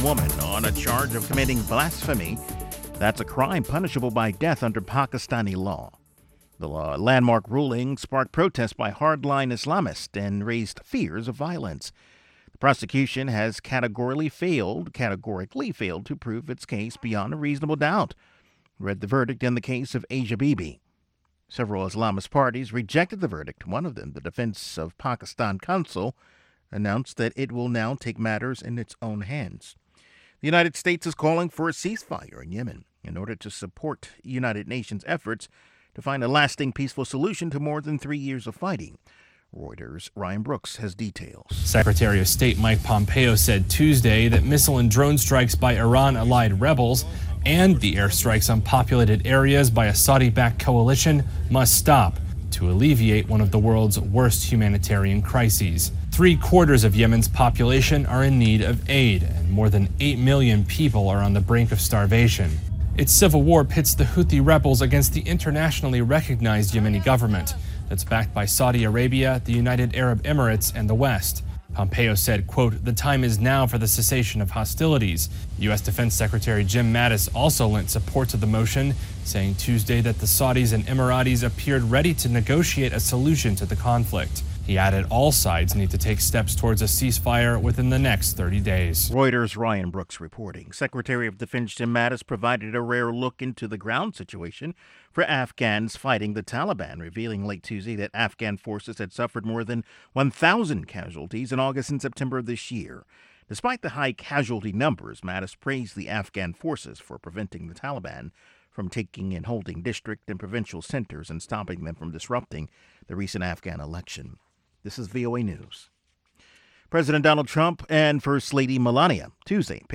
woman on a charge of committing blasphemy. That's a crime punishable by death under Pakistani law. The landmark ruling sparked protests by hardline Islamists and raised fears of violence. The prosecution has categorically failed to prove its case beyond a reasonable doubt, read the verdict in the case of Asia Bibi. Several Islamist parties rejected the verdict. One of them, the Defense of Pakistan Council, announced that it will now take matters in its own hands. The United States is calling for a ceasefire in Yemen in order to support United Nations efforts to find a lasting peaceful solution to more than 3 years of fighting. Reuters' Ryan Brooks has details. Secretary of State Mike Pompeo said Tuesday that missile and drone strikes by Iran-allied rebels and the airstrikes on populated areas by a Saudi-backed coalition must stop to alleviate one of the world's worst humanitarian crises. 3/4 of Yemen's population are in need of aid, and more than 8 million people are on the brink of starvation. Its civil war pits the Houthi rebels against the internationally recognized Yemeni government that's backed by Saudi Arabia, the United Arab Emirates, and the West. Pompeo said, quote, "The time is now for the cessation of hostilities." U.S. Defense Secretary Jim Mattis also lent support to the motion, saying Tuesday that the Saudis and Emiratis appeared ready to negotiate a solution to the conflict. He added all sides need to take steps towards a ceasefire within the next 30 days. Reuters' Ryan Brooks reporting. Secretary of Defense Jim Mattis provided a rare look into the ground situation for Afghans fighting the Taliban, revealing late Tuesday that Afghan forces had suffered more than 1,000 casualties in August and September of this year. Despite the high casualty numbers, Mattis praised the Afghan forces for preventing the Taliban from taking and holding district and provincial centers and stopping them from disrupting the recent Afghan election. This is VOA News. President Donald Trump and First Lady Melania Tuesday